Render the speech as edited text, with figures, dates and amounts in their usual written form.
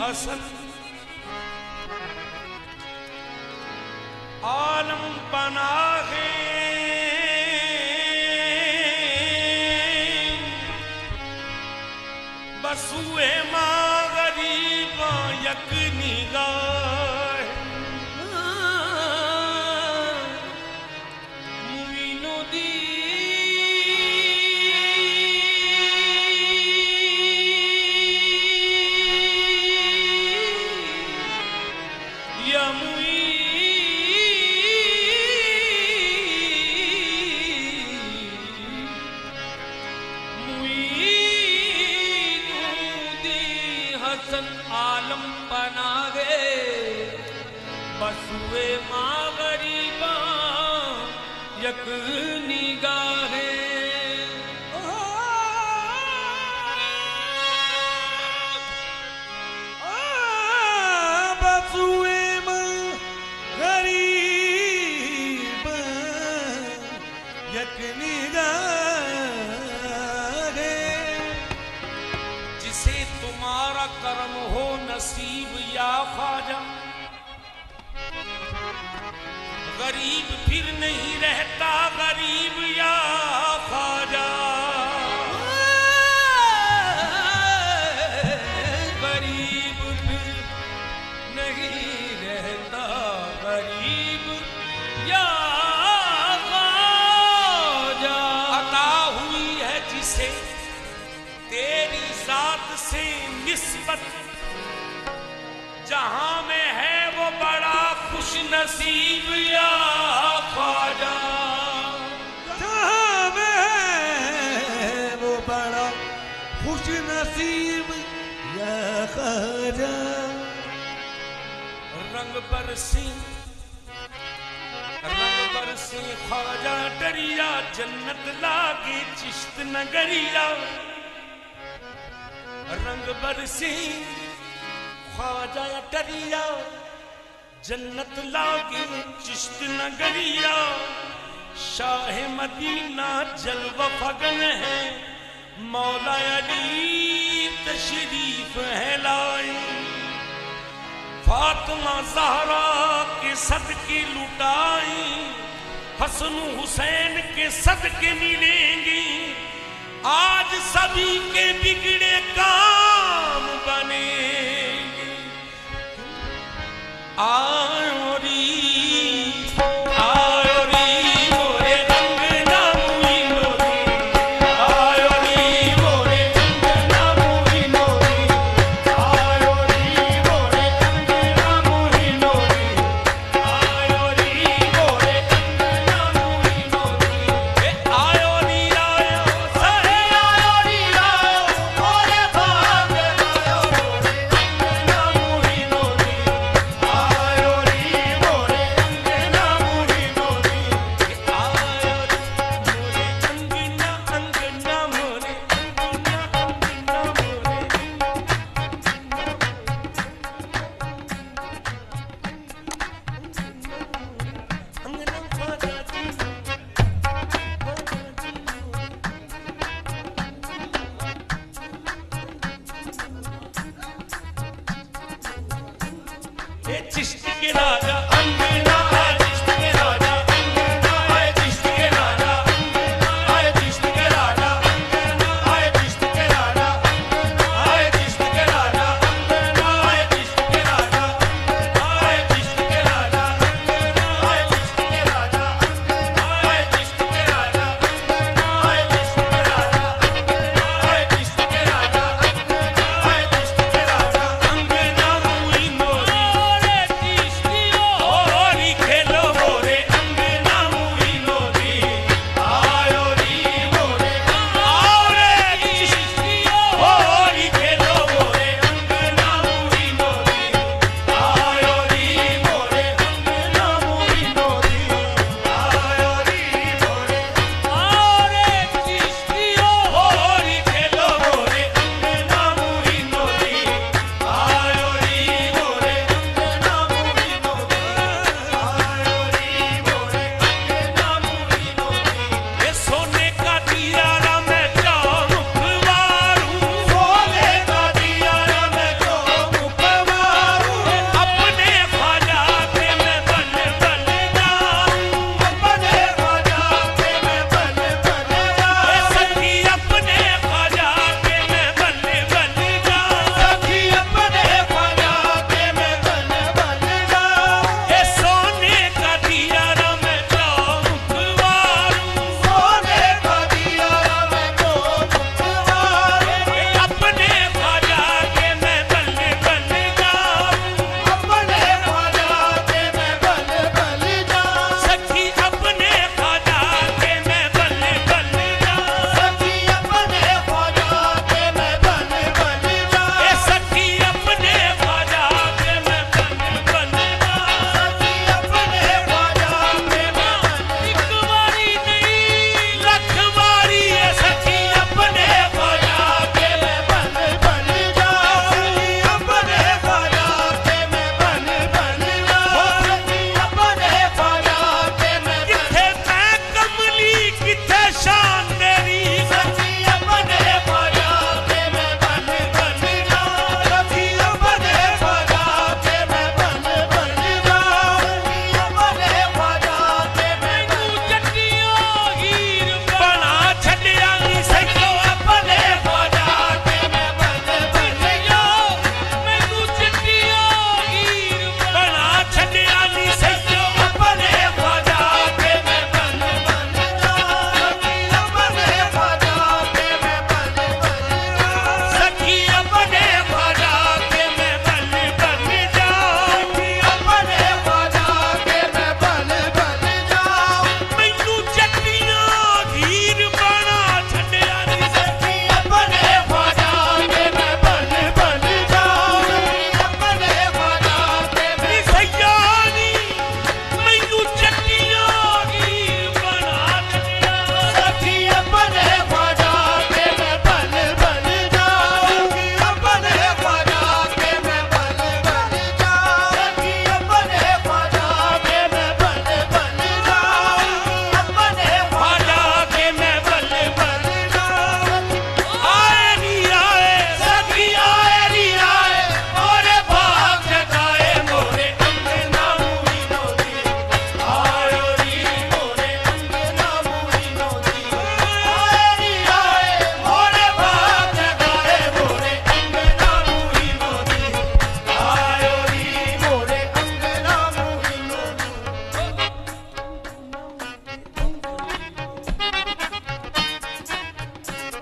हसन आलम बना है बसुए माँ गरीबा यक निगाह मुइनो दी या आलम बना गे बसुए माँ गरीबा यक निगाहे बसुए माँ गरीबा यक निगाहे जिसे तुम्हारा कर्म हो नसीब या ख्वाजा गरीब फिर नहीं रहता गरीब या ख्वाजा गरीब फिर नहीं रहता गरीब या ख्वाजा अता हुई है जिसे तेरी जात से निस्बत जहां में है वो बड़ा खुश नसीब या ख्वाजा जहां में है वो बड़ा खुश नसीब या ख्वाजा रंग बरसी ख्वाजा डरिया जन्नत लागे चिश्त नगरिया रंग बरसी ख्वाजा डरिया जन्नत लागे चिश्त नगरिया शाह मदीना जलवा फगन है मौला अली तशरीफ है लाई फातिमा ज़हरा के सदके लुटाई हसन हुसैन के सदके मिलेंगी आज सभी के बिगड़े काम बनेंगे आयोरी मोरे रंग ना मुइनो दी आयोरी मोरे रंग ना मुइनो दी आयोरी मोरे रंग ना मुइनो दी आयोरी मोरे रंग ना मुइनो दी आयोरी आयो सहे आयोरी आयो मोरे भाग आयो मोरे रंग ना मुइनो दी आयोरी मोरे रंग ना मुइनो दी आयोरी मोरे अंगना अंगना मोरे अंगना अंगना मोरे अंगना ख्वाजा जी ये चिश्त के राजा